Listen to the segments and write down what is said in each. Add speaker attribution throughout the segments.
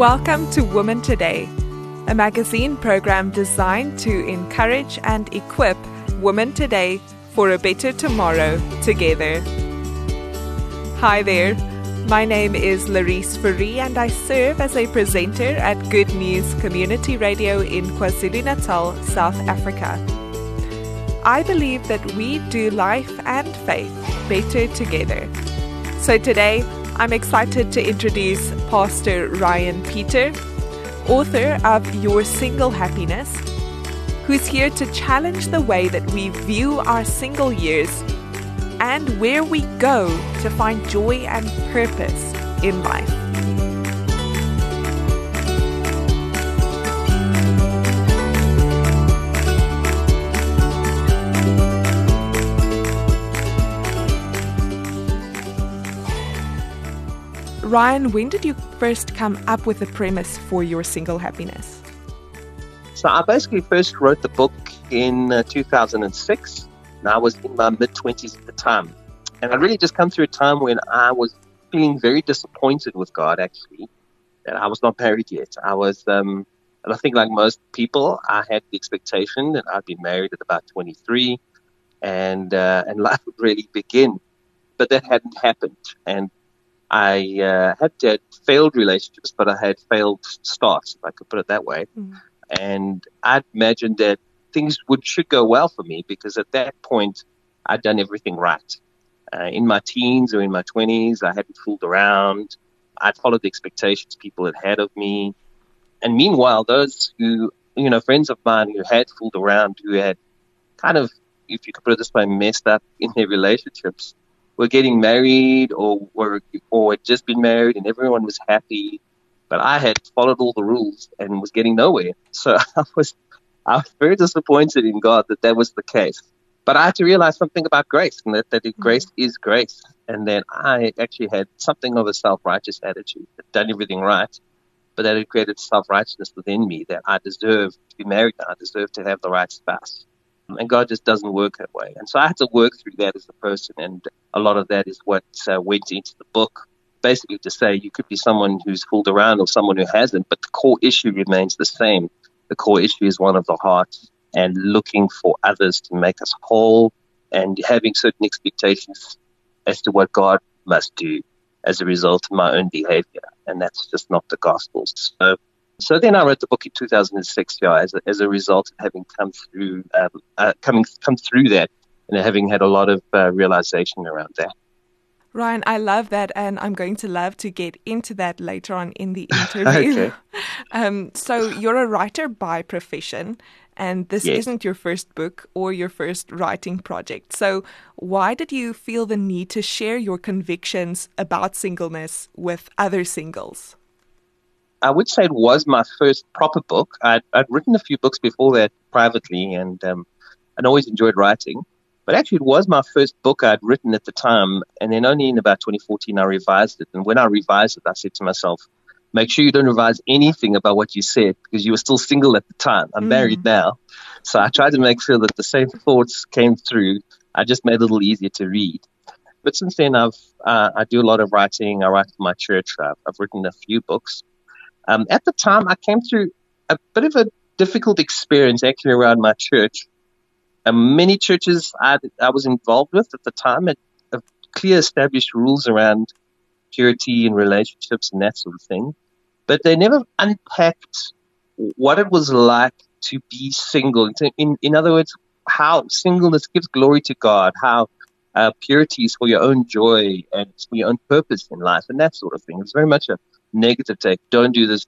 Speaker 1: Welcome to Woman Today, a magazine program designed to encourage and equip women today for a better tomorrow together. Hi there, my name is Larisse Fourie and I serve as a presenter at Good News Community Radio in KwaZulu-Natal, South Africa. I believe that we do life and faith better together. So today, I'm excited to introduce Pastor Ryan Peter, author of Your Single Happiness, who's here to challenge the way that we view our single years and where we go to find joy and purpose in life. Ryan, when did you first come up with the premise for Your Single Happiness?
Speaker 2: So I basically first wrote the book in 2006, and I was in my mid-20s at the time. And I'd really just come through a time when I was feeling very disappointed with God, actually, that I was not married yet. I was, and I think like most people, I had the expectation that I'd be married at about 23 and life would really begin. But that hadn't happened. And I had failed relationships, but I had failed starts, if I could put it that way. Mm. And I'd imagined that things should go well for me because at that point, I'd done everything right. In my teens or in my 20s, I hadn't fooled around. I'd followed the expectations people had had of me. And meanwhile, those who, friends of mine who had fooled around, who had kind of, if you could put it this way, messed up in their relationships, were getting married or had just been married and everyone was happy. But I had followed all the rules and was getting nowhere. So I was very disappointed in God that was the case. But I had to realize something about grace, and that grace is grace. And then I actually had something of a self-righteous attitude, had done everything right, but that had created self-righteousness within me that I deserve to be married, I deserve to have the right spouse. And God just doesn't work that way. And so I had to work through that as a person. And a lot of that is what went into the book. Basically to say you could be someone who's fooled around or someone who hasn't, but the core issue remains the same. The core issue is one of the heart and looking for others to make us whole and having certain expectations as to what God must do as a result of my own behavior. And that's just not the gospel. So then I wrote the book in 2006, as a result of having come through that and having had a lot of realization around that.
Speaker 1: Ryan, I love that, and I'm going to love to get into that later on in the interview.
Speaker 2: Okay.
Speaker 1: So you're a writer by profession, and this isn't your first book or your first writing project. So why did you feel the need to share your convictions about singleness with other singles?
Speaker 2: I would say it was my first proper book. I'd written a few books before that privately and always enjoyed writing. But actually, it was my first book I'd written at the time. And then only in about 2014, I revised it. And when I revised it, I said to myself, make sure you don't revise anything about what you said because you were still single at the time. I'm married now. So I tried to make sure that the same thoughts came through. I just made it a little easier to read. But since then, I do a lot of writing. I write for my church. I've written a few books. At the time, I came through a bit of a difficult experience actually around my church. Many churches I was involved with at the time had clear established rules around purity and relationships and that sort of thing. But they never unpacked what it was like to be single. In other words, how singleness gives glory to God, how purity is for your own joy and for your own purpose in life and that sort of thing. It's very much a negative take. Don't do this,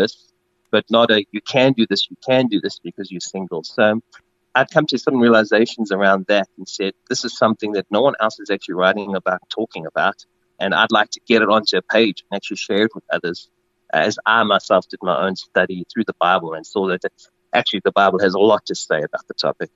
Speaker 2: but not a you can do this because you're single. So I'd come to some realizations around that and said, this is something that no one else is actually writing about, talking about, and I'd like to get it onto a page and actually share it with others as I myself did my own study through the Bible and saw that actually the Bible has a lot to say about the topic.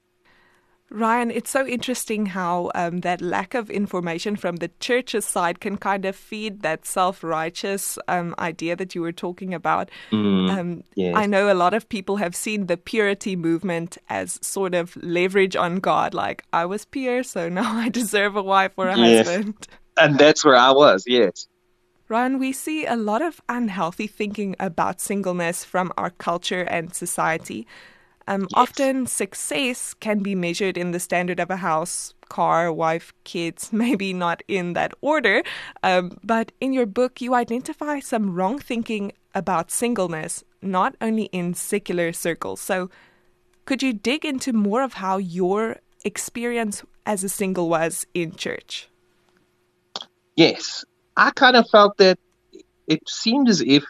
Speaker 1: Ryan, it's so interesting how that lack of information from the church's side can kind of feed that self-righteous idea that you were talking about.
Speaker 2: Yes.
Speaker 1: I know a lot of people have seen the purity movement as sort of leverage on God, like I was pure, so now I deserve a wife or a husband.
Speaker 2: And that's where I was, yes.
Speaker 1: Ryan, we see a lot of unhealthy thinking about singleness from our culture and society.
Speaker 2: Yes.
Speaker 1: Often success can be measured in the standard of a house, car, wife, kids, maybe not in that order. But in your book, you identify some wrong thinking about singleness, not only in secular circles. So could you dig into more of how your experience as a single was in church?
Speaker 2: Yes. I kind of felt that it seemed as if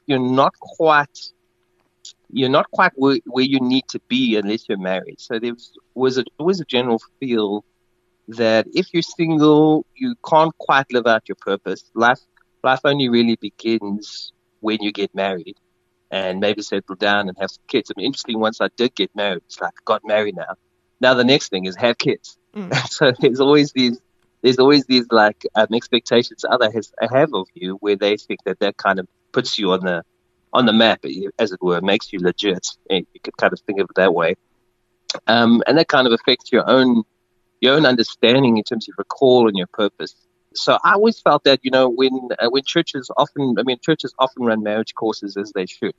Speaker 2: you're not quite where you need to be unless you're married. So there was a general feel that if you're single, you can't quite live out your purpose. Life only really begins when you get married and maybe settle down and have some kids. I mean, interesting, once I did get married, it's like I got married now. Now the next thing is have kids.
Speaker 1: Mm.
Speaker 2: So there's always these like expectations others have of you, where they think that kind of puts you on the map, as it were, makes you legit. And you could kind of think of it that way. And that kind of affects your own understanding in terms of your call and your purpose. So I always felt that, when churches often run marriage courses, as they should.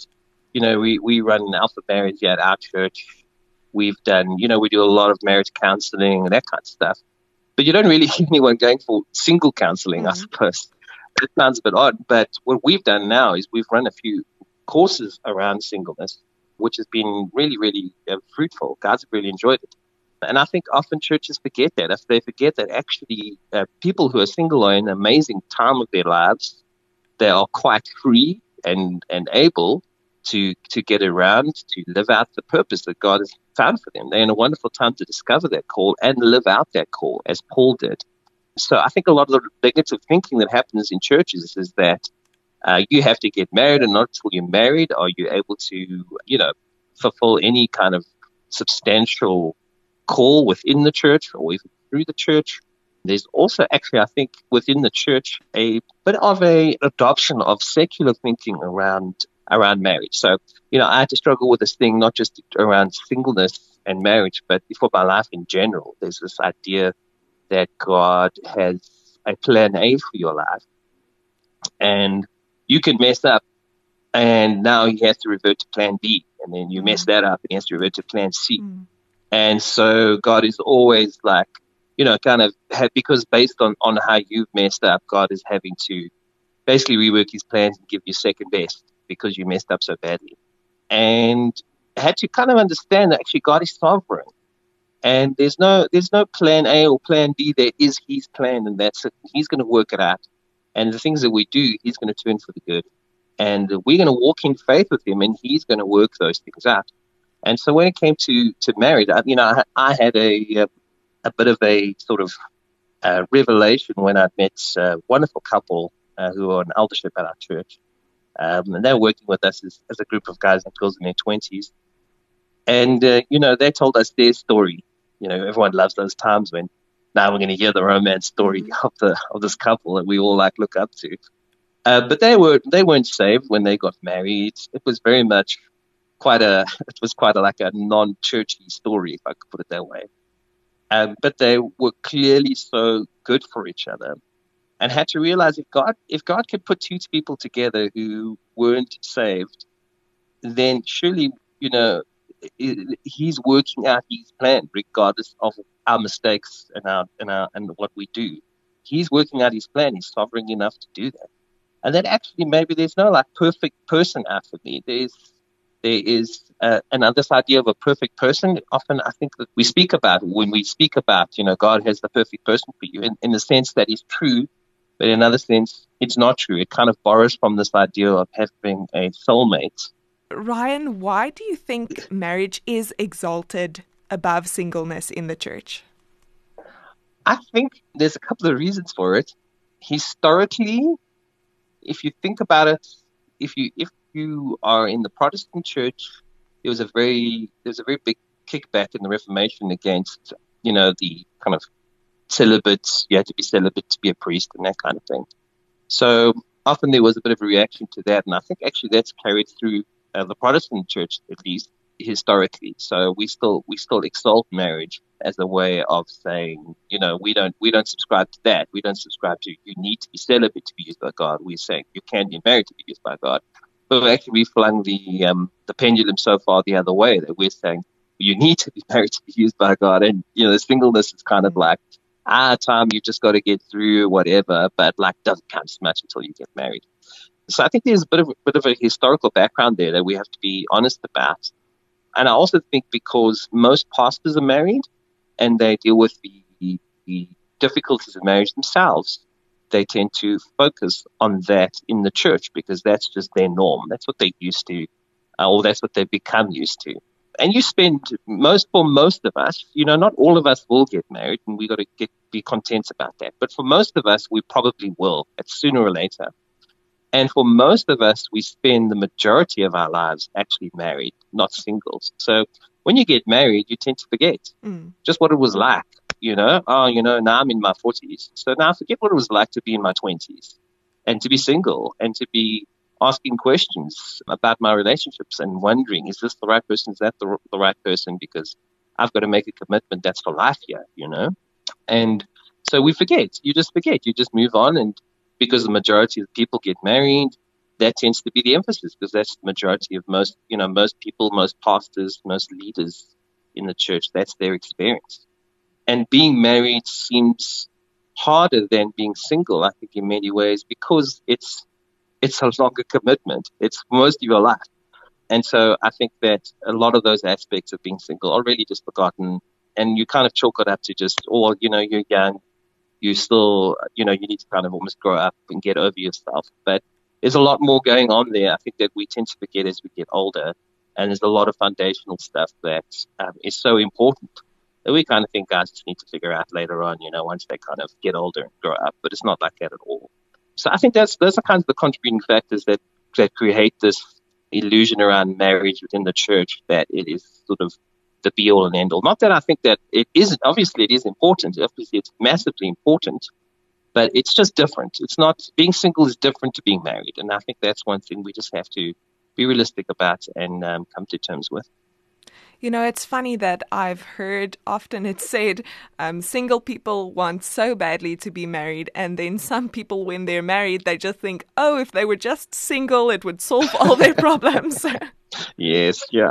Speaker 2: We run Alpha Marriage at our church. We've done, we do a lot of marriage counseling and that kind of stuff. But you don't really hear anyone going for single counseling, I suppose. It sounds a bit odd, but what we've done now is we've run a few courses around singleness, which has been really, really fruitful. Guys have really enjoyed it. And I think often churches forget that. If they forget that actually people who are single are in an amazing time of their lives. They are quite free and able to get around, to live out the purpose that God has found for them. They're in a wonderful time to discover that call and live out that call, as Paul did. So I think a lot of the negative thinking that happens in churches is that you have to get married, and not until you're married are you able to, fulfill any kind of substantial call within the church or even through the church. There's also actually, I think, within the church a bit of a adoption of secular thinking around marriage. So, I had to struggle with this thing, not just around singleness and marriage, but for my life in general. There's this idea that God has a plan A for your life, and you can mess up, and now he has to revert to plan B, and then you mess that up, and he has to revert to plan C. And so God is always like, because based on how you've messed up, God is having to basically rework his plans and give you second best because you messed up so badly. And I had to kind of understand that actually God is sovereign. And there's no plan A or plan B. There is his plan, and that's it. He's going to work it out. And the things that we do, he's going to turn for the good. And we're going to walk in faith with him, and he's going to work those things out. And so when it came to marriage, I had a bit of a sort of revelation when I met a wonderful couple who are an eldership at our church. And they're working with us as a group of guys and girls in their 20s. And, they told us their story. Everyone loves those times when now we're going to hear the romance story of this couple that we all look up to. But they weren't saved when they got married. It was very much quite a non-churchy story, if I could put it that way. But they were clearly so good for each other, and had to realize if God could put two people together who weren't saved, then surely, he's working out his plan regardless of our mistakes and what we do. He's working out his plan. He's sovereign enough to do that. And that actually maybe there's no perfect person out for me. There is this idea of a perfect person. Often I think that we speak about when we speak about, God has the perfect person for you in the sense that is true, but in another sense, it's not true. It kind of borrows from this idea of having a soulmate.
Speaker 1: Ryan, why do you think marriage is exalted above singleness in the church?
Speaker 2: I think there's a couple of reasons for it. Historically, if you think about it, if you are in the Protestant church, there was a very big kickback in the Reformation against, the kind of celibates. You had to be celibate to be a priest and that kind of thing. So often there was a bit of a reaction to that, and I think actually that's carried through the Protestant church, at least historically. So we still exalt marriage. as a way of saying, we don't subscribe to that. We don't subscribe to you need to be celibate to be used by God. We're saying you can be married to be used by God. But actually, we flung the pendulum so far the other way that we're saying you need to be married to be used by God, and the singleness is kind of like time you just got to get through whatever, but like doesn't count as much until you get married. So I think there's a bit of a historical background there that we have to be honest about. And I also think because most pastors are married and they deal with the difficulties of marriage themselves, they tend to focus on that in the church because that's just their norm. That's what they're used to, or that's what they've become used to. And you spend for most of us, not all of us will get married, and we got to be content about that. But for most of us, we probably will, sooner or later. And for most of us, we spend the majority of our lives actually married, not singles. So when you get married, you tend to forget just what it was like. Now I'm in my 40s. So now I forget what it was like to be in my 20s and to be single and to be asking questions about my relationships and wondering, is this the right person? Is that the right person? Because I've got to make a commitment that's for life here, And so we forget. You just forget. You just move on. And because the majority of people get married, that tends to be the emphasis because that's the majority of most people, most pastors, most leaders in the church. That's their experience. And being married seems harder than being single, I think, in many ways, because it's a longer commitment. It's most of your life. And so I think that a lot of those aspects of being single are really just forgotten. And you kind of chalk it up to just, you're young. You still, you need to kind of almost grow up and get over yourself. But there's a lot more going on there. I think that we tend to forget as we get older. And there's a lot of foundational stuff that is so important that we kind of think guys just need to figure out later on, once they kind of get older and grow up. But it's not like that at all. So I think those are kind of the contributing factors that create this illusion around marriage within the church, that it is sort of the be all and end all. Not that I think that it isn't. Obviously, it is important. Obviously, it's massively important, but it's just different. It's not, being single is different to being married. And I think that's one thing we just have to be realistic about and come to terms with.
Speaker 1: It's funny that I've heard often it's said single people want so badly to be married, and then some people, when they're married, they just think, oh, if they were just single, it would solve all their problems.
Speaker 2: Yes, yeah.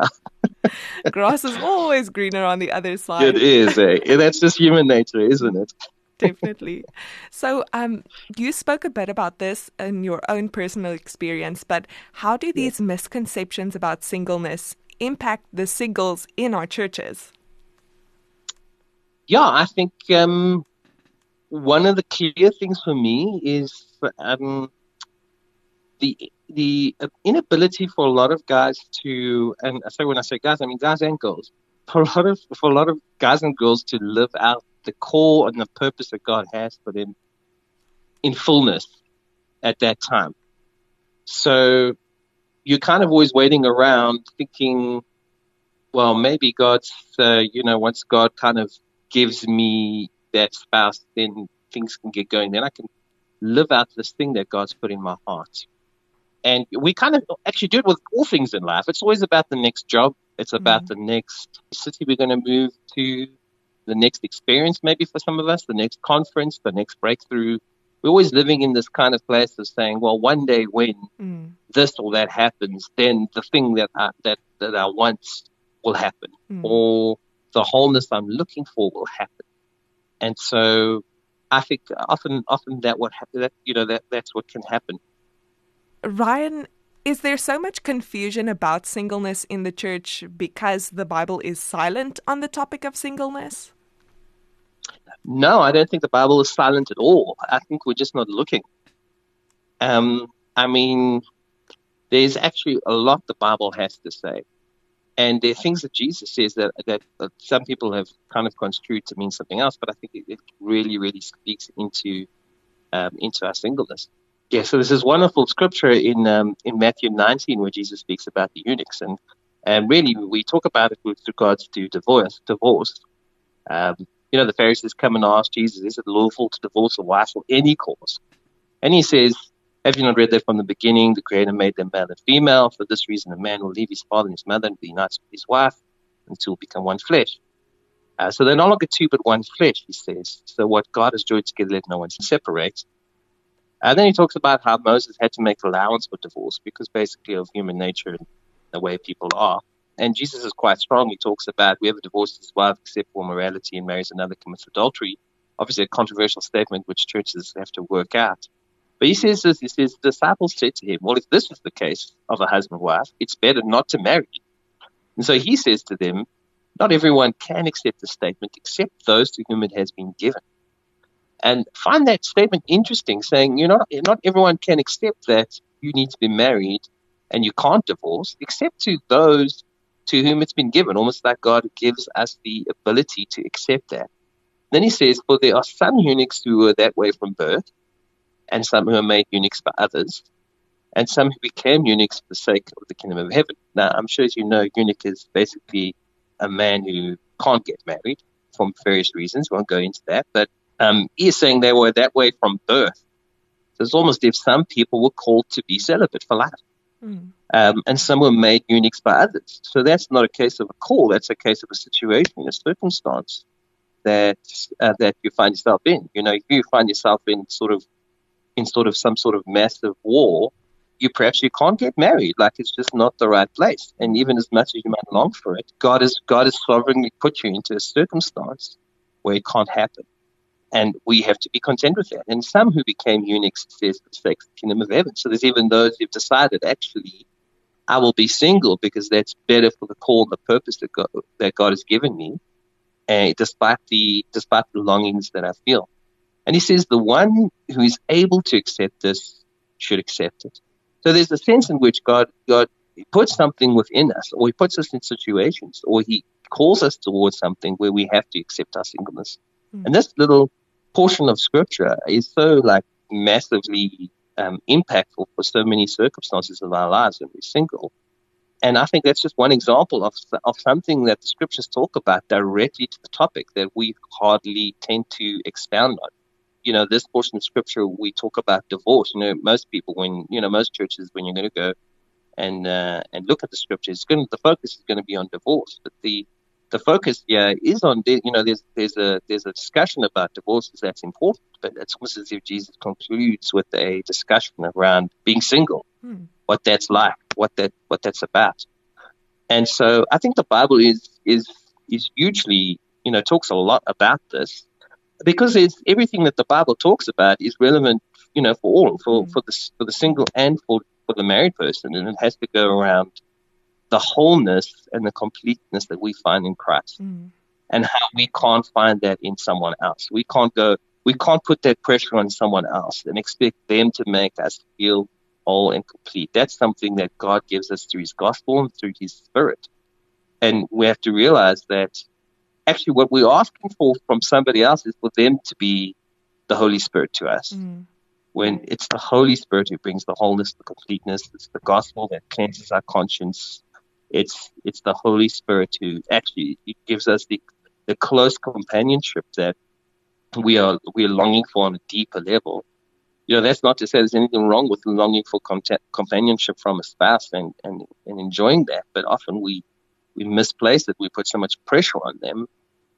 Speaker 1: Grass is always greener on the other side.
Speaker 2: It is, eh? That's just human nature, isn't it?
Speaker 1: Definitely. So you spoke a bit about this in your own personal experience, but how do these misconceptions about singleness impact the singles in our churches?
Speaker 2: Yeah, I think one of the clear things for me is the inability for a lot of guys to, and so when I say guys, I mean guys and girls, for a lot of guys and girls to live out the core and the purpose that God has for them in fullness at that time. So you're kind of always waiting around thinking, well, maybe God's, once God kind of gives me that spouse, then things can get going. Then I can live out this thing that God's put in my heart. And we kind of actually do it with all things in life. It's always about the next job. It's about the next city we're going to move to, the next experience, maybe for some of us, the next conference, the next breakthrough. We're always living in this kind of place of saying, well, one day when this or that happens, then the thing that I want will happen, or the wholeness I'm looking for will happen. And so I think often that what happen, that's what can happen.
Speaker 1: Ryan, is there so much confusion about singleness in the church because the Bible is silent on the topic of singleness?
Speaker 2: No, I don't think the Bible is silent at all. I think we're just not looking. I mean, there's actually a lot the Bible has to say. And there are things that Jesus says that some people have kind of construed to mean something else, but I think it really, really speaks into our singleness. Yeah, so there's this wonderful scripture in Matthew 19 where Jesus speaks about the eunuchs, and really we talk about it with regards to divorce. The Pharisees come and ask Jesus, is it lawful to divorce a wife for any cause? And he says, have you not read that from the beginning? The Creator made them male and female. For this reason, a man will leave his father and his mother and be united with his wife, and two will become one flesh. So they're no longer two but one flesh, he says. So what God has joined together, let no one separate. And then he talks about how Moses had to make allowance for divorce because basically of human nature and the way people are. And Jesus is quite strong. He talks about whoever divorces his wife except for morality and marries another commits adultery. Obviously a controversial statement which churches have to work out. But he says this, he says, the disciples said to him, well, if this is the case of a husband-wife, it's better not to marry. And so he says to them, not everyone can accept the statement except those to whom it has been given. And find that statement interesting, saying not everyone can accept that you need to be married and you can't divorce, except to those to whom it's been given, almost like God gives us the ability to accept that. Then he says, for there are some eunuchs who are that way from birth, and some who are made eunuchs by others, and some who became eunuchs for the sake of the kingdom of heaven. Now, I'm sure as you know, eunuch is basically a man who can't get married for various reasons. We won't go into that, but he is saying they were that way from birth. So it's almost if some people were called to be celibate for life. And some were made eunuchs by others. So that's not a case of a call. That's a case of a situation, a circumstance that you find yourself in. If you find yourself in some sort of massive war, you can't get married. Like it's just not the right place. And even as much as you might long for it, God has sovereignly put you into a circumstance where it can't happen. And we have to be content with that. And some who became eunuchs, says, for the sake of the kingdom of heaven. So there's even those who've decided, actually, I will be single because that's better for the call, the purpose that God has given me, and despite the longings that I feel. And he says the one who is able to accept this should accept it. So there's a sense in which God puts something within us, or he puts us in situations, or he calls us towards something where we have to accept our singleness. And this little portion of scripture is so massively impactful for so many circumstances of our lives when we're single. And I think that's just one example of something that the scriptures talk about directly to the topic that we hardly tend to expound on. This portion of scripture, we talk about divorce. Most people, most churches, when you're going to go and look at the scriptures, the focus is going to be on divorce. But the focus here is on, there's a discussion about divorces that's important, but it's almost as if Jesus concludes with a discussion around being single, what that's like, what that's about. And so I think the Bible is hugely, talks a lot about this, because it's everything that the Bible talks about is relevant, for all, for the single and for the married person, and it has to go around the wholeness and the completeness that we find in Christ, and how we can't find that in someone else. We can't put that pressure on someone else and expect them to make us feel whole and complete. That's something that God gives us through his gospel and through his spirit. And we have to realize that actually what we're asking for from somebody else is for them to be the Holy Spirit to us. When it's the Holy Spirit who brings the wholeness, the completeness, it's the gospel that cleanses our conscience. It's the Holy Spirit who actually gives us the close companionship that we are longing for on a deeper level. That's not to say there's anything wrong with longing for companionship from a spouse and enjoying that, but often we misplace it. We put so much pressure on them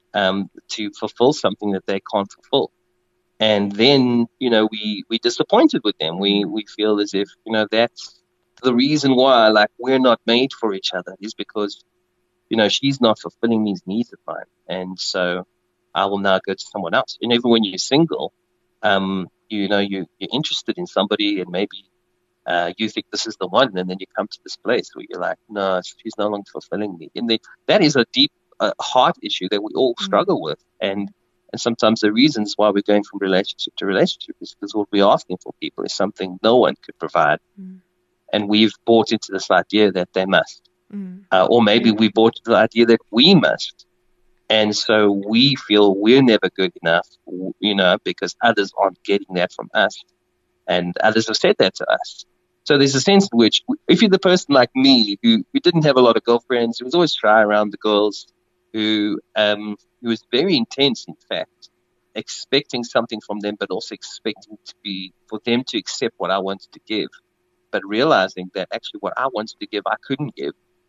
Speaker 2: to fulfill something that they can't fulfill. And then, we're disappointed with them. We feel as if, that's the reason why, we're not made for each other, is because, she's not fulfilling these needs of mine. And so I will now go to someone else. And even when you're single, you're interested in somebody, and maybe you think this is the one, and then you come to this place where you're like, no, she's no longer fulfilling me. And that is a deep heart issue that we all struggle with. And sometimes the reasons why we're going from relationship to relationship is because what we're asking for people is something no one could provide. And we've bought into this idea that they must. Or maybe we bought into the idea that we must. And so we feel we're never good enough, because others aren't getting that from us. And others have said that to us. So there's a sense in which, if you're the person like me, who didn't have a lot of girlfriends, who was always shy around the girls, who was very intense, in fact, expecting something from them, but also expecting for them to accept what I wanted to give, but realizing that actually what I wanted to give, I couldn't give.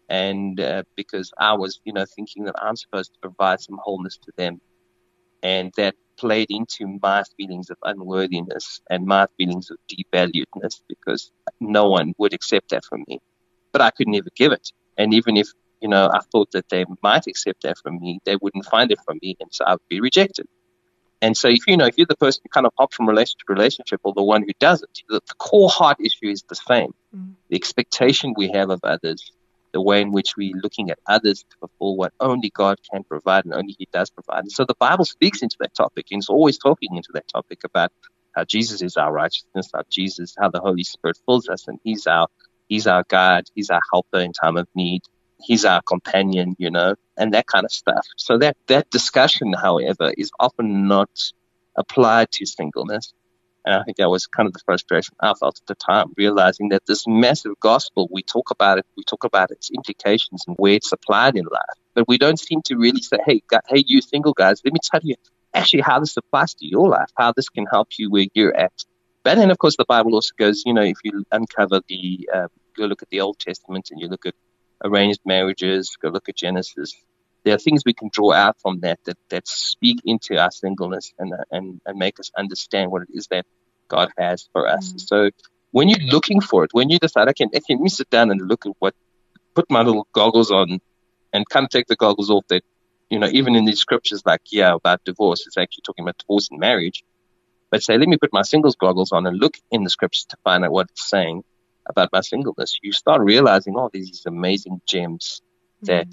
Speaker 2: And because I was, thinking that I'm supposed to provide some wholeness to them. And that played into my feelings of unworthiness and my feelings of devaluedness, because no one would accept that from me. But I could never give it. And even if, I thought that they might accept that from me, they wouldn't find it from me, and so I would be rejected. And so if you're the person who kind of hops from relationship to relationship, or the one who doesn't, the core heart issue is the same. The expectation we have of others, the way in which we're looking at others to fulfill what only God can provide and only He does provide. And so the Bible speaks into that topic, and it's always talking into that topic about how Jesus is our righteousness, how the Holy Spirit fills us, and He's our guide, He's our helper in time of need, He's our companion, and that kind of stuff. So that discussion, however, is often not applied to singleness. And I think that was kind of the frustration I felt at the time, realizing that this massive gospel, we talk about its implications and where it's applied in life, but we don't seem to really say, hey, you single guys, let me tell you actually how this applies to your life, how this can help you where you're at. But then, of course, the Bible also goes, if you uncover go look at the Old Testament and you look at arranged marriages, go look at Genesis, there are things we can draw out from that speak into our singleness and make us understand what it is that God has for us. So when you're looking for it, when you decide, okay, let me sit down and look at put my little goggles on and come take the goggles off that, even in these scriptures about divorce, it's actually talking about divorce and marriage. But say, let me put my singles goggles on and look in the scriptures to find out what it's saying about my singleness. You start realizing, these amazing gems that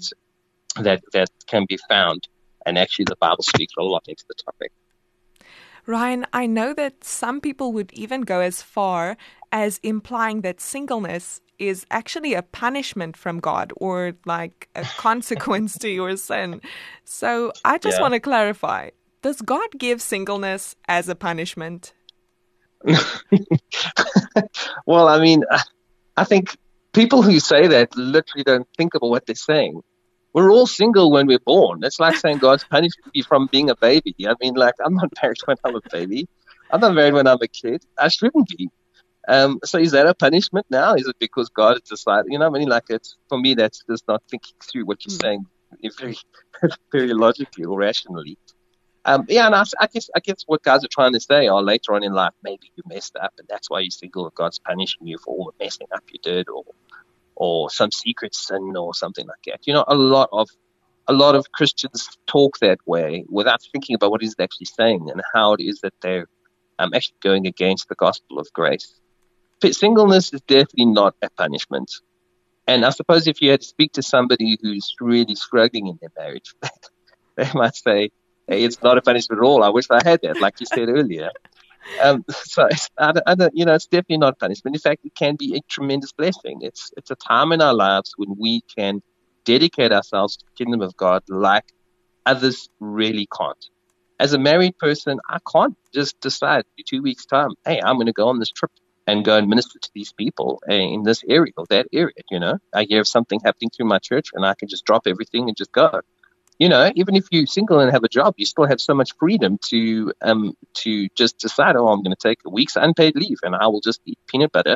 Speaker 2: can be found. And actually the Bible speaks a lot into the topic.
Speaker 1: Ryan, I know that some people would even go as far as implying that singleness is actually a punishment from God, or like a consequence to your sin. So I just want to clarify, does God give singleness as a punishment?
Speaker 2: Well, I think people who say that literally don't think about what they're saying. We're all single when we're born. It's like saying God's punished me from being a baby. I'm not married when I'm a baby. I'm not married when I'm a kid. I shouldn't be. So is that a punishment now? Is it because God has decided? It's, for me, that's just not thinking through what you're saying very, very logically or rationally. And I guess what guys are trying to say are later on in life, maybe you messed up and that's why you're single, and God's punishing you for all the messing up you did, or some secret sin or something like that. A lot of Christians talk that way without thinking about what he's actually saying and how it is that they're actually going against the gospel of grace. But singleness is definitely not a punishment. And I suppose if you had to speak to somebody who's really struggling in their marriage, they might say, hey, it's not a punishment at all. I wish I had that, like you said earlier. So it's definitely not punishment. In fact, it can be a tremendous blessing. It's a time in our lives when we can dedicate ourselves to the kingdom of God like others really can't. As a married person, I can't just decide in 2 weeks' time, hey, I'm going to go on this trip and go and minister to these people in this area or that area. I hear of something happening through my church and I can just drop everything and just go. Even if you're single and have a job, you still have so much freedom to just decide, I'm going to take a week's unpaid leave and I will just eat peanut butter,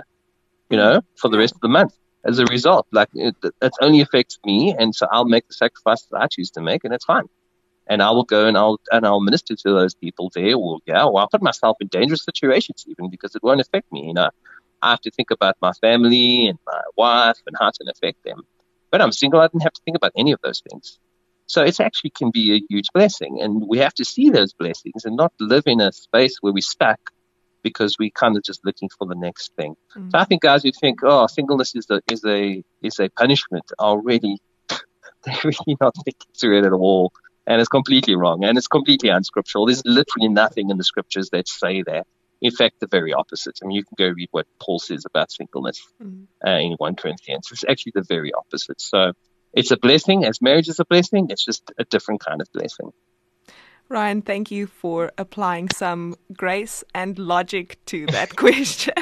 Speaker 2: for the rest of the month. As a result, it only affects me, and so I'll make the sacrifices I choose to make, and it's fine. And I will go and I'll minister to those people there, or I'll put myself in dangerous situations even because it won't affect me. I have to think about my family and my wife and how it's going to affect them. But I'm single; I didn't have to think about any of those things. So it actually can be a huge blessing, and we have to see those blessings and not live in a space where we're stuck because we're kind of just looking for the next thing. Mm-hmm. So I think guys who think, singleness is a punishment are really they're really not thinking through it at all, and it's completely wrong and it's completely unscriptural. There's literally nothing in the scriptures that say that. In fact, the very opposite. You can go read what Paul says about singleness in 1 Corinthians. It's actually the very opposite. So it's a blessing. As marriage is a blessing, it's just a different kind of blessing.
Speaker 1: Ryan, thank you for applying some grace and logic to that question.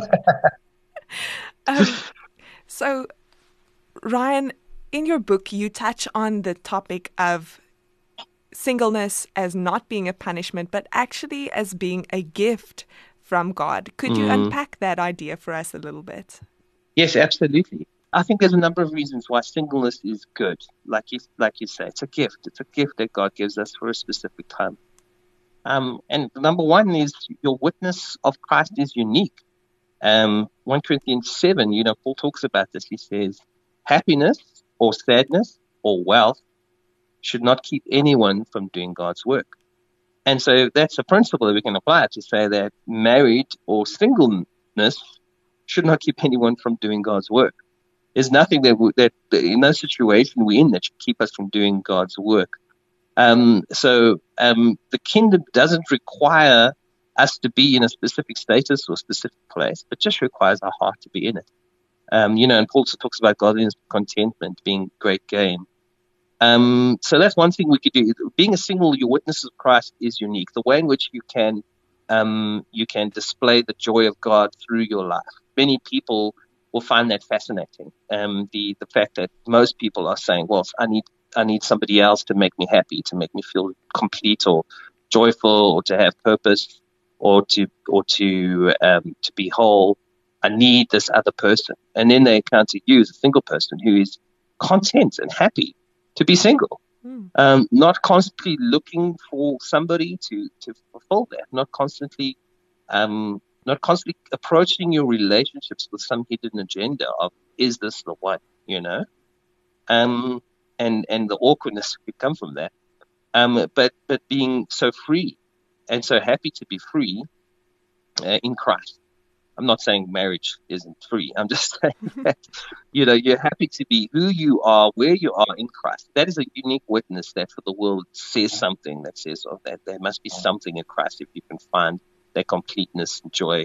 Speaker 1: So, Ryan, in your book, you touch on the topic of singleness as not being a punishment, but actually as being a gift from God. Could you unpack that idea for us a little bit?
Speaker 2: Yes, absolutely. I think there's a number of reasons why singleness is good. Like you say, it's a gift. It's a gift that God gives us for a specific time. And number one is your witness of Christ is unique. 1 Corinthians 7, Paul talks about this. He says, happiness or sadness or wealth should not keep anyone from doing God's work. And so that's a principle that we can apply to say that married or singleness should not keep anyone from doing God's work. There's nothing that in no situation we're in that should keep us from doing God's work. So the kingdom doesn't require us to be in a specific status or specific place, but just requires our heart to be in it. And Paul also talks about godliness, contentment being great gain. So that's one thing we could do. Being a single, your witness of Christ is unique. The way in which you can display the joy of God through your life. Many people will find that fascinating. The fact that most people are saying, well, I need somebody else to make me happy, to make me feel complete or joyful, or to have purpose, or to be whole. I need this other person. And then they encounter you as a single person who is content and happy to be single. Not constantly looking for somebody to fulfill that, not constantly approaching your relationships with some hidden agenda of, is this the one, and the awkwardness could come from that. But being so free and so happy to be free in Christ. I'm not saying marriage isn't free. I'm just saying that, you're happy to be who you are, where you are in Christ. That is a unique witness that for the world says something, that says that there must be something in Christ if you can find that completeness and joy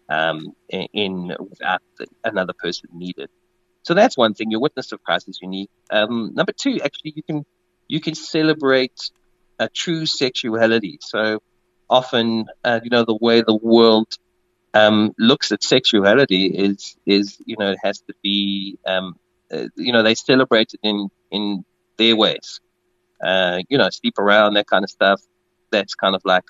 Speaker 2: in without another person needed. So that's one thing. Your witness of Christ is unique. Number two, actually, you can celebrate a true sexuality. So often, the way the world looks at sexuality is it has to be they celebrate it in their ways. Sleep around, that kind of stuff. That's kind of like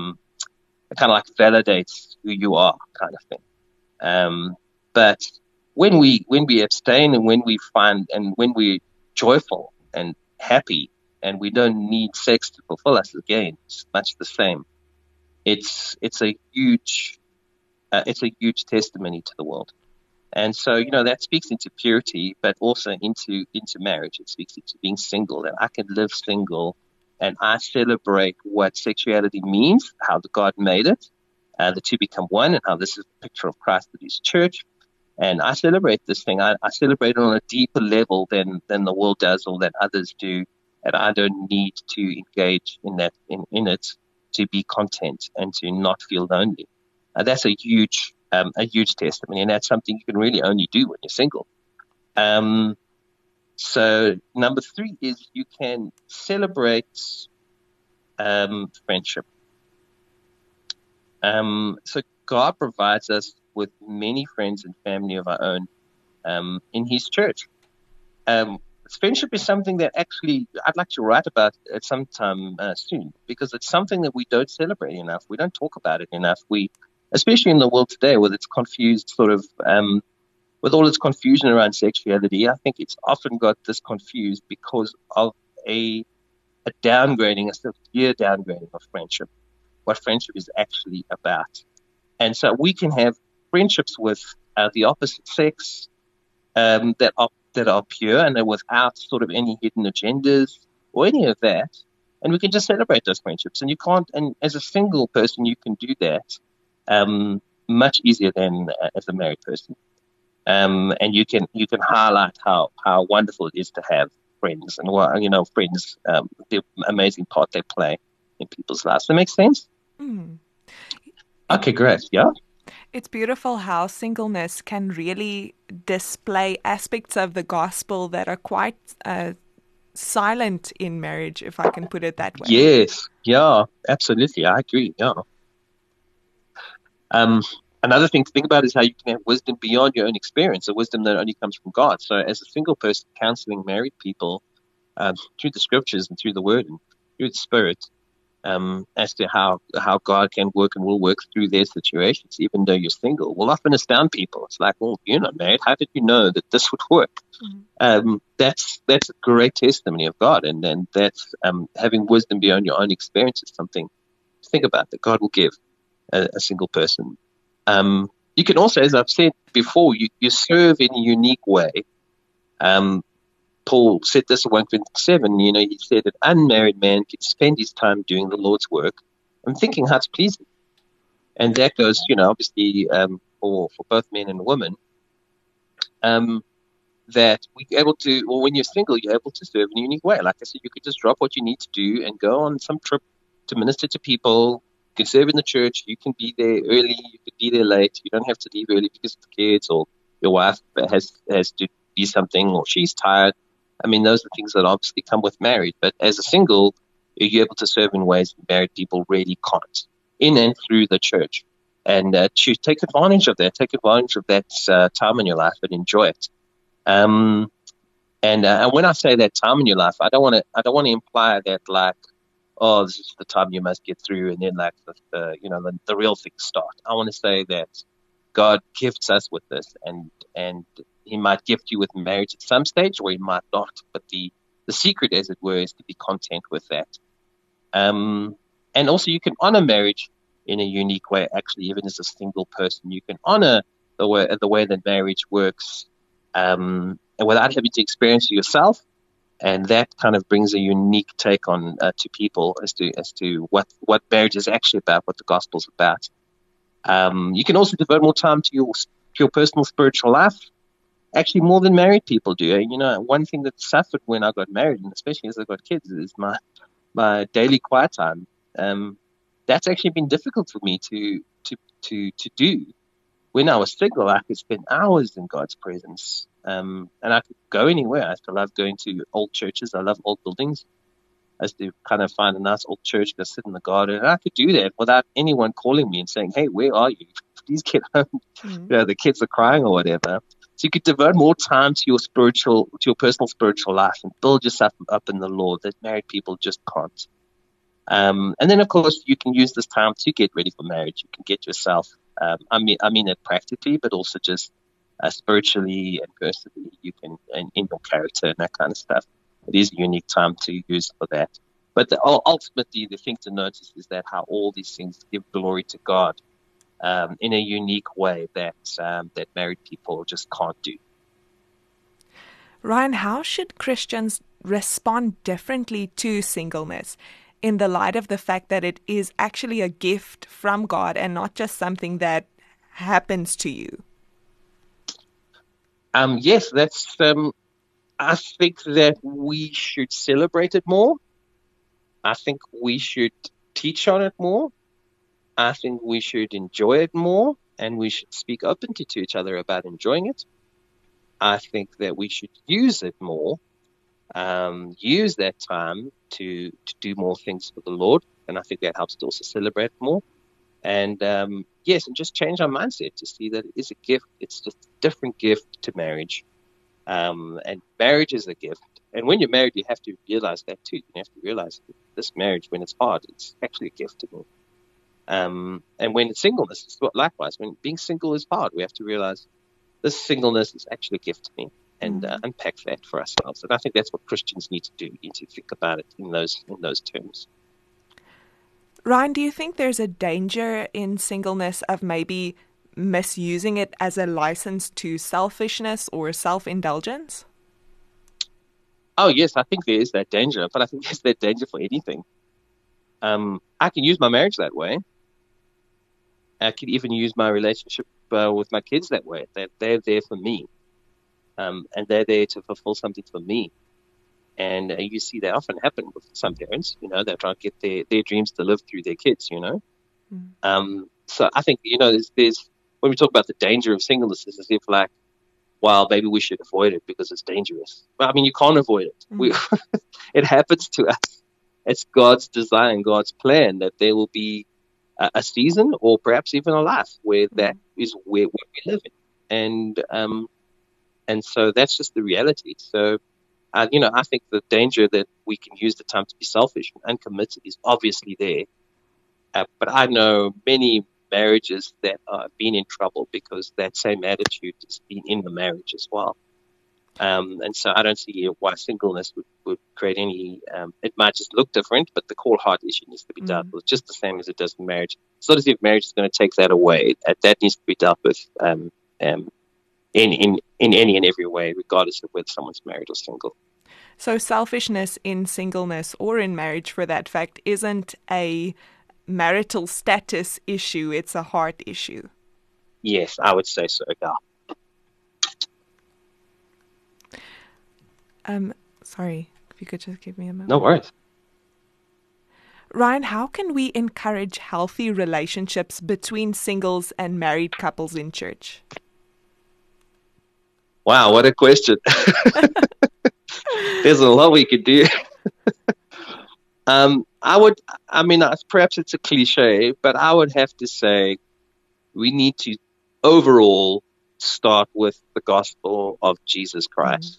Speaker 2: validates who you are, kind of thing. But when we abstain and when we find and when we're joyful and happy and we don't need sex to fulfill us, again, it's much the same. It's a huge testimony to the world. And so, that speaks into purity, but also into marriage. It speaks into being single, that I can live single and I celebrate what sexuality means, how God made it, the two become one, and how this is a picture of Christ and his church. And I celebrate this thing. I celebrate it on a deeper level than the world does or that others do. And I don't need to engage in that, in it to be content and to not feel lonely. That's a huge testimony, and that's something you can really only do when you're single. So number three is you can celebrate friendship. So God provides us with many friends and family of our own in his church. Friendship is something that actually I'd like to write about at some time soon, because it's something that we don't celebrate enough. We don't talk about it enough. Especially in the world today, with its confused with all its confusion around sexuality, I think it's often got this confused because of a downgrading, a severe downgrading of friendship, what friendship is actually about. And so we can have friendships with the opposite sex that are pure and are without sort of any hidden agendas or any of that, and we can just celebrate those friendships. And you can't, and as a single person, you can do that much easier than as a married person. And you can highlight how wonderful it is to have friends and friends, the amazing part they play in people's lives. That makes sense? Mm. Okay, great. Yeah.
Speaker 1: It's beautiful how singleness can really display aspects of the gospel that are quite silent in marriage, if I can put it that way.
Speaker 2: Yes. Yeah, absolutely. I agree. Yeah. Another thing to think about is how you can have wisdom beyond your own experience, a wisdom that only comes from God. So as a single person counseling married people through the scriptures and through the word and through the Spirit, as to how God can work and will work through their situations, even though you're single, will often astound people. It's like, well, you're not married. How did you know that this would work? That's a great testimony of God, and that's having wisdom beyond your own experience is something to think about that God will give a single person. You can also, as I've said before, you serve in a unique way. Paul said this in 1 Corinthians 7, he said an unmarried man can spend his time doing the Lord's work and thinking how to please him. And that goes, obviously for both men and women, that we're able to, or when you're single, you're able to serve in a unique way. Like I said, you could just drop what you need to do and go on some trip to minister to people. You can serve in the church. You can be there early. You can be there late. You don't have to leave early because of the kids or your wife has to do something or she's tired. I mean, those are things that obviously come with married. But as a single, you're able to serve in ways that married people really can't, in and through the church. And to take advantage of that. Take advantage of that time in your life and enjoy it. And when I say that time in your life, I don't want to imply that like, oh, this is the time you must get through, and then like the real things start. I want to say that God gifts us with this, and He might gift you with marriage at some stage, or He might not. But the secret, as it were, is to be content with that. And also, you can honor marriage in a unique way. Actually, even as a single person, you can honor the way that marriage works, and without having to experience it yourself. And that kind of brings a unique take on to people as to what marriage is actually about, what the gospel's about. You can also devote more time to your personal spiritual life, actually more than married people do. One thing that suffered when I got married, and especially as I got kids, is my daily quiet time. That's actually been difficult for me to do. When I was single, I could spend hours in God's presence. And I could go anywhere. I used to love going to old churches. I love old buildings. I used to kind of find a nice old church, go sit in the garden. And I could do that without anyone calling me and saying, hey, where are you? Please get home. The kids are crying or whatever. So you could devote more time to your personal spiritual life and build yourself up in the Lord that married people just can't. And then, of course, you can use this time to get ready for marriage. You can get yourself, I mean it practically, but also just spiritually and personally, you can, and in your character and that kind of stuff. It is a unique time to use for that. But ultimately, the thing to notice is that how all these things give glory to God in a unique way that married people just can't do.
Speaker 1: Ryan, how should Christians respond differently to singleness in the light of the fact that it is actually a gift from God and not just something that happens to you?
Speaker 2: Yes, that's. I think that we should celebrate it more. I think we should teach on it more. I think we should enjoy it more, and we should speak openly to each other about enjoying it. I think that we should use it more, use that time to do more things for the Lord, and I think that helps to also celebrate more. And yes, and just change our mindset to see that it is a gift. It's just a different gift to marriage. And marriage is a gift. And when you're married, you have to realize that too. You have to realize that this marriage, when it's hard, it's actually a gift to me. And when it's singleness, it's likewise. When being single is hard, we have to realize this singleness is actually a gift to me, and unpack that for ourselves. And I think that's what Christians need to do. You need to think about it in those terms.
Speaker 1: Ryan, do you think there's a danger in singleness of maybe misusing it as a license to selfishness or self-indulgence?
Speaker 2: Oh, yes, I think there is that danger, but I think there's that danger for anything. I can use my marriage that way. I can even use my relationship with my kids that way. They're there for me, and they're there to fulfill something for me. And you see that often happen with some parents. They're trying to get their dreams to live through their kids. So I think there's when we talk about the danger of singleness, it's as if like, well, maybe we should avoid it because it's dangerous. Well, I mean, you can't avoid it. It happens to us. It's God's design, God's plan that there will be a season or perhaps even a life where that is where we live in. And so that's just the reality. So I think the danger that we can use the time to be selfish and uncommitted is obviously there. But I know many marriages that have been in trouble because that same attitude has been in the marriage as well. And so I don't see why singleness would create any, it might just look different, but the core heart issue needs to be dealt with just the same as it does in marriage. It's not as if marriage is going to take that away. That needs to be dealt with in any and every way, regardless of whether someone's married or single.
Speaker 1: So selfishness in singleness or in marriage, for that fact, isn't a marital status issue, it's a heart issue.
Speaker 2: Yes, I would say so, yeah.
Speaker 1: Sorry, if you could just give me a moment.
Speaker 2: No worries.
Speaker 1: Ryan, how can we encourage healthy relationships between singles and married couples in church?
Speaker 2: Wow, what a question. There's a lot we could do. Perhaps it's a cliche, but I would have to say we need to overall start with the gospel of Jesus Christ.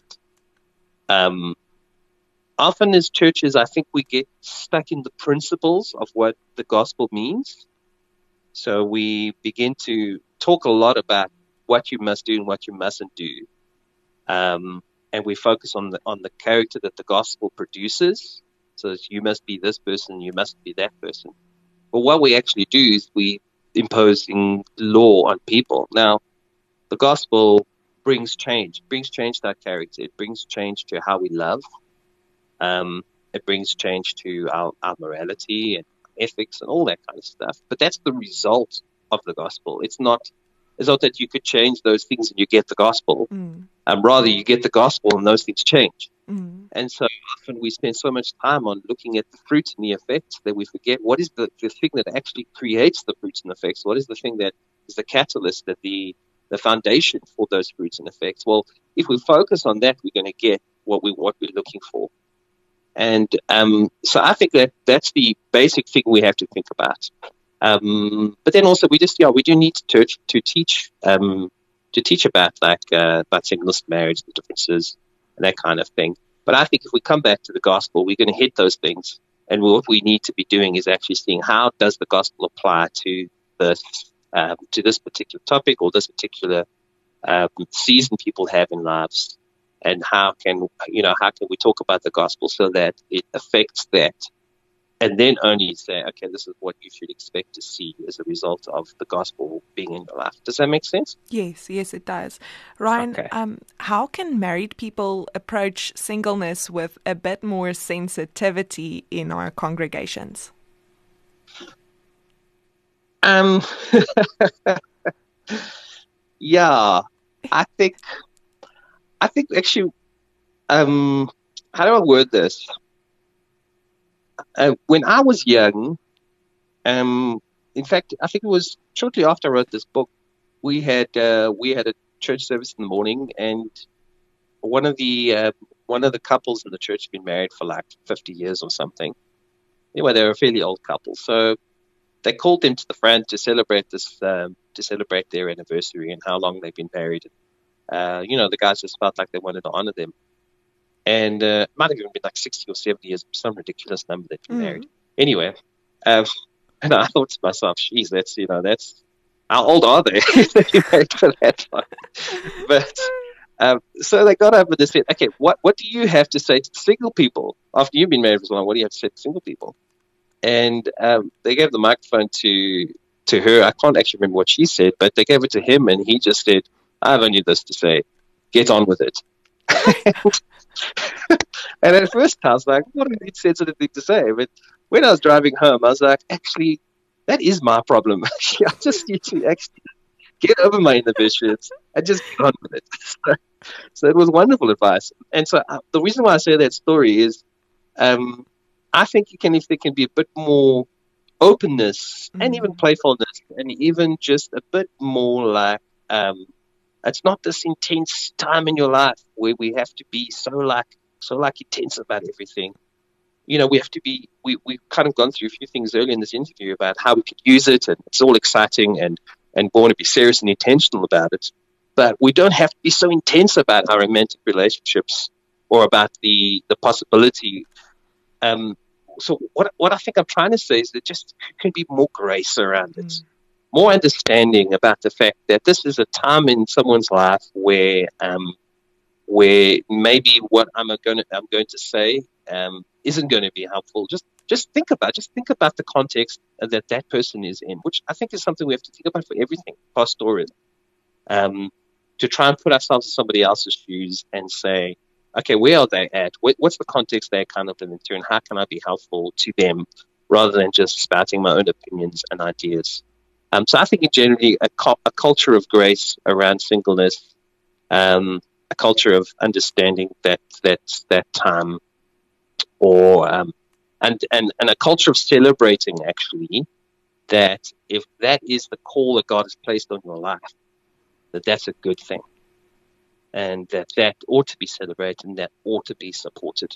Speaker 2: Often as churches, I think we get stuck in the principles of what the gospel means. So we begin to talk a lot about what you must do and what you mustn't do. And we focus on the character that the gospel produces. So you must be this person, you must be that person. But what we actually do is we imposing law on people. Now, the gospel brings change to our character. It brings change to how we love. It brings change to our morality and ethics and all that kind of stuff. But that's the result of the gospel. It's not that you could change those things and you get the gospel. Rather, you get the gospel and those things change. And so often we spend so much time on looking at the fruits and the effects that we forget what is the thing that actually creates the fruits and effects. What is the thing that is the catalyst, that the foundation for those fruits and effects? Well, if we focus on that, we're going to get what we're looking for. And so I think that's the basic thing we have to think about. But then also we do need to teach about singleness, marriage, the differences, and that kind of thing. But I think if we come back to the gospel, we're going to hit those things. And what we need to be doing is actually seeing how does the gospel apply to this particular topic or this particular season people have in lives, and how can we talk about the gospel so that it affects that, and then only say, okay, this is what you should expect to see as a result of the gospel being in your life. Does that make sense?
Speaker 1: Yes, it does. Ryan,
Speaker 2: okay.
Speaker 1: How can married people approach singleness with a bit more sensitivity in our congregations?
Speaker 2: Yeah, I think actually, how do I word this? When I was young, in fact, I think it was shortly after I wrote this book, we had a church service in the morning, and one of the couples in the church had been married for like 50 years or something. Anyway, they were a fairly old couple, so they called them to the front to celebrate their anniversary and how long they've been married. The guys just felt like they wanted to honor them. And it might have even been like 60 or 70 years, some ridiculous number they've been married. Anyway, and I thought to myself, geez, that's how old are they? They've been married for that long. But so they got up and they said, okay, what do you have to say to single people after you've been married for so long? What do you have to say to single people? And they gave the microphone to her. I can't actually remember what she said, but they gave it to him, and he just said, I have only this to say, get on with it. And at first I was like, what an insensitive thing to say. But when I was driving home, I was like, actually, that is my problem. I just need to actually get over my inhibitions and just get on with it. So it was wonderful advice. And so the reason why I say that story is I think if there can be a bit more openness and even playfulness, and even just a bit more like it's not this intense time in your life where we have to be so intense about everything. We have to be. We've kind of gone through a few things earlier in this interview about how we could use it, and it's all exciting, and we want to be serious and intentional about it. But we don't have to be so intense about our romantic relationships or about the possibility. So what I think I'm trying to say is that just can be more grace around it, more understanding about the fact that this is a time in someone's life where maybe what I'm going to say isn't going to be helpful. Just think about the context that person is in, which I think is something we have to think about for everything pastoral. To try and put ourselves in somebody else's shoes and say, okay, where are they at? What's the context they're kind of living through, and how can I be helpful to them, rather than just spouting my own opinions and ideas. So I think generally a culture of grace around singleness, a culture of understanding that time, or and a culture of celebrating, actually, that if that is the call that God has placed on your life, that's a good thing, and that ought to be celebrated and that ought to be supported.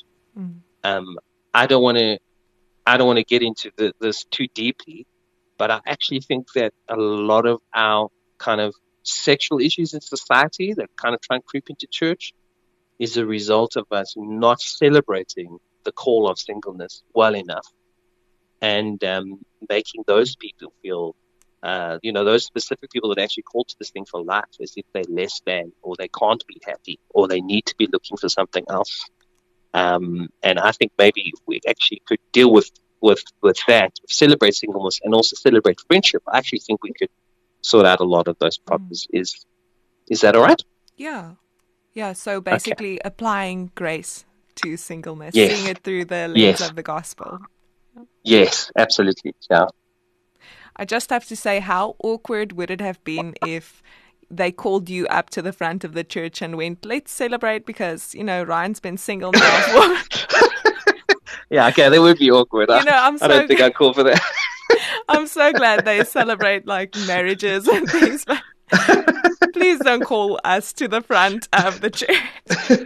Speaker 2: I don't want to get into this too deeply, but I actually think that a lot of our kind of sexual issues in society that kind of try and creep into church is a result of us not celebrating the call of singleness well enough, and making those people feel, those specific people that actually call to this thing for life, as if they're less than, or they can't be happy, or they need to be looking for something else. And I think maybe if we actually could deal with that, celebrate singleness and also celebrate friendship, I actually think we could sort out a lot of those problems. Is that all right?
Speaker 1: Yeah. So basically, applying grace to singleness,
Speaker 2: yes.
Speaker 1: seeing it through the lens
Speaker 2: yes.
Speaker 1: of the gospel.
Speaker 2: Yes, absolutely. Yeah.
Speaker 1: I just have to say, how awkward would it have been if they called you up to the front of the church and went, let's celebrate because, Ryan's been single now for...
Speaker 2: Yeah, okay, that would be awkward. I don't think I'd call for that.
Speaker 1: I'm so glad they celebrate like marriages and things, but please don't call us to the front of the church.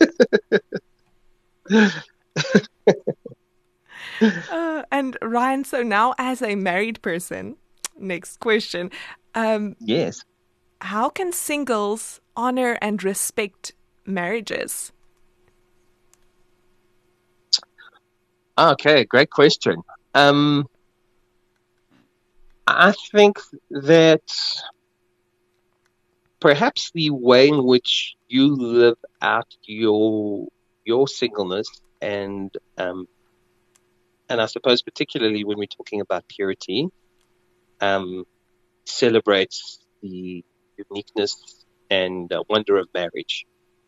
Speaker 1: And Ryan, so now as a married person, next question.
Speaker 2: Yes.
Speaker 1: How can singles honor and respect marriages?
Speaker 2: Okay, great question. I think that perhaps the way in which you live out your singleness, and I suppose particularly when we're talking about purity, celebrates the uniqueness and wonder of marriage.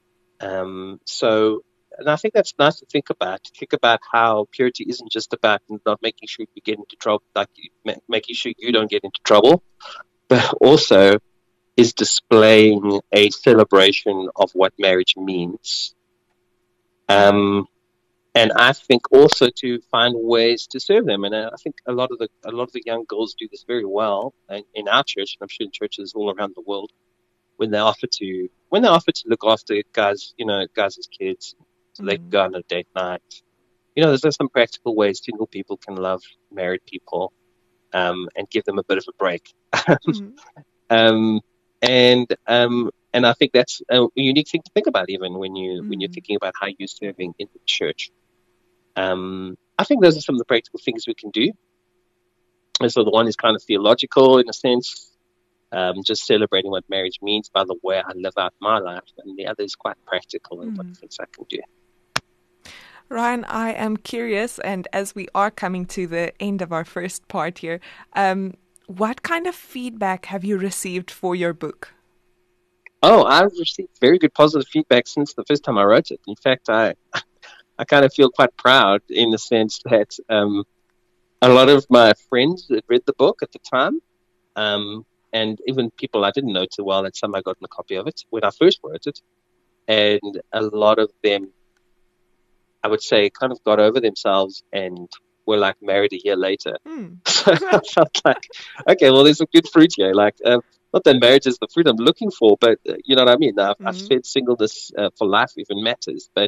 Speaker 2: And I think that's nice to think about. Think about how purity isn't just about not making sure you get into trouble, like making sure you don't get into trouble, but also is displaying a celebration of what marriage means. And I think also to find ways to serve them. And I think a lot of the young girls do this very well in our church, and I'm sure in churches all around the world, when they offer to look after guys' kids, so they can go on a date night. There's some practical ways single people can love married people, and give them a bit of a break. And I think that's a unique thing to think about, even when you're thinking about how you're serving in the church. I think those are some of the practical things we can do. And so the one is kind of theological in a sense, just celebrating what marriage means by the way I live out my life, and the other is quite practical in what things I can do.
Speaker 1: Ryan, I am curious, and as we are coming to the end of our first part here, what kind of feedback have you received for your book?
Speaker 2: Oh, I've received very good positive feedback since the first time I wrote it. In fact, I kind of feel quite proud in the sense that a lot of my friends had read the book at the time, and even people I didn't know too well, that somehow got a copy of it when I first wrote it. And a lot of them, I would say, kind of got over themselves and were like married a year later. So I felt like, okay, well, there's some good fruit here. Like, not that marriage is the fruit I'm looking for, but you know what I mean? I've said singleness for life even matters. But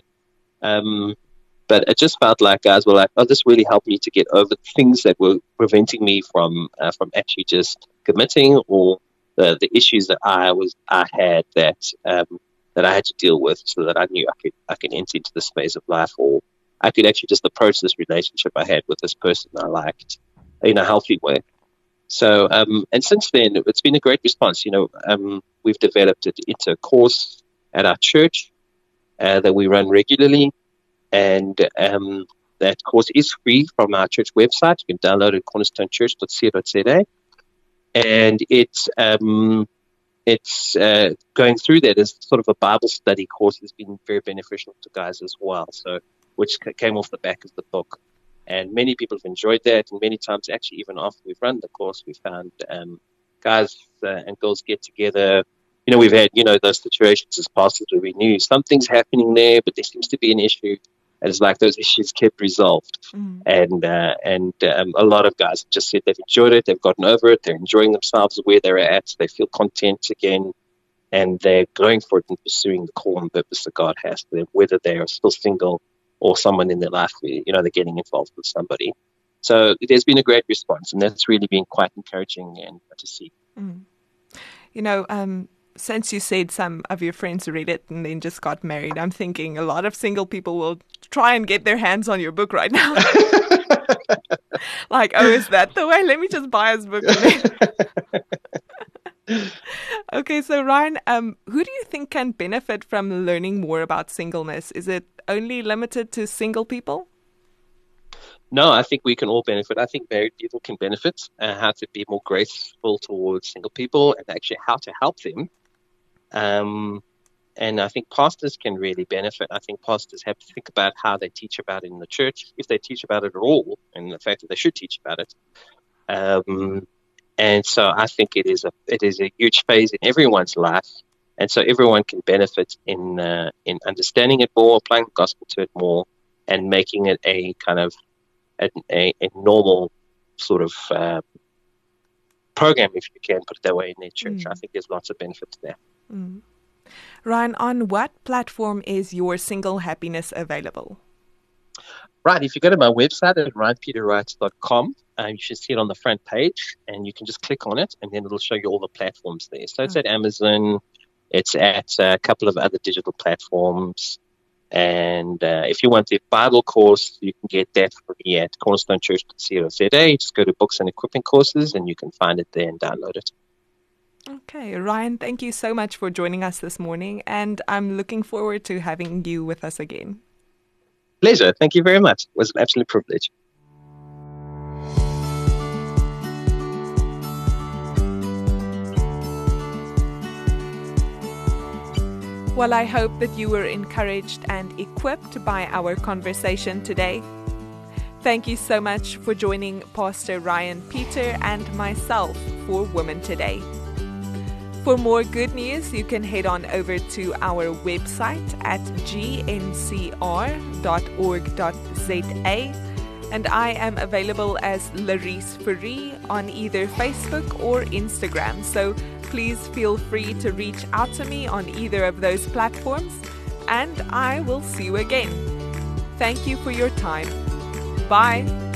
Speaker 2: it just felt like guys were like, oh, this really helped me to get over things that were preventing me from actually just committing, or the issues that I had that that I had to deal with, so that I knew I could enter into the space of life, or I could actually just approach this relationship I had with this person I liked in a healthy way. So, and since then, it's been a great response. We've developed it into a course at our church that we run regularly, and that course is free from our church website. You can download it at cornerstonechurch.co.za, and it's going through that as sort of a Bible study course has been very beneficial to guys as well. So, which came off the back of the book. And many people have enjoyed that. And many times, actually, even after we've run the course, we found guys and girls get together. We've had, those situations as pastors where we knew something's happening there, but there seems to be an issue. And it's like those issues kept resolved. And a lot of guys have just said they've enjoyed it. They've gotten over it. They're enjoying themselves where they're at. They feel content again. And they're going for it and pursuing the call and purpose that God has for them, whether they are still single or someone in their life where, they're getting involved with somebody. So there's been a great response, and that's really been quite encouraging and to see.
Speaker 1: Since you said some of your friends read it and then just got married, I'm thinking a lot of single people will try and get their hands on your book right now. Like, oh, is that the way? Let me just buy his book. Okay, so Ryan, who do you think can benefit from learning more about singleness? Is it only limited to single people?
Speaker 2: No, I think we can all benefit. I think married people can benefit, how to be more graceful towards single people and actually how to help them. And I think pastors can really benefit. I think pastors have to think about how they teach about it in the church, if they teach about it at all, and the fact that they should teach about it. And so I think it is a huge phase in everyone's life, and so everyone can benefit in understanding it more, applying the gospel to it more, and making it a kind of a normal sort of program, if you can put it that way, in their church. I think there's lots of benefits there.
Speaker 1: Ryan, on what platform is your single happiness available?
Speaker 2: Right, if you go to my website at ryanpeterwrites.com, you should see it on the front page, and you can just click on it, and then it'll show you all the platforms there. So it's at Amazon, it's at a couple of other digital platforms, and if you want the Bible course, you can get that free at cornerstonechurch.co.za. Just go to Books and Equipping Courses, and you can find it there and download it.
Speaker 1: Okay, Ryan, thank you so much for joining us this morning, and I'm looking forward to having you with us again.
Speaker 2: Pleasure. Thank you very much. It was an absolute privilege.
Speaker 1: Well, I hope that you were encouraged and equipped by our conversation today. Thank you so much for joining Pastor Ryan Peter and myself for Women Today. For more good news, you can head on over to our website at gncr.org.za, and I am available as Larisse Fourie on either Facebook or Instagram, so please feel free to reach out to me on either of those platforms, and I will see you again. Thank you for your time. Bye.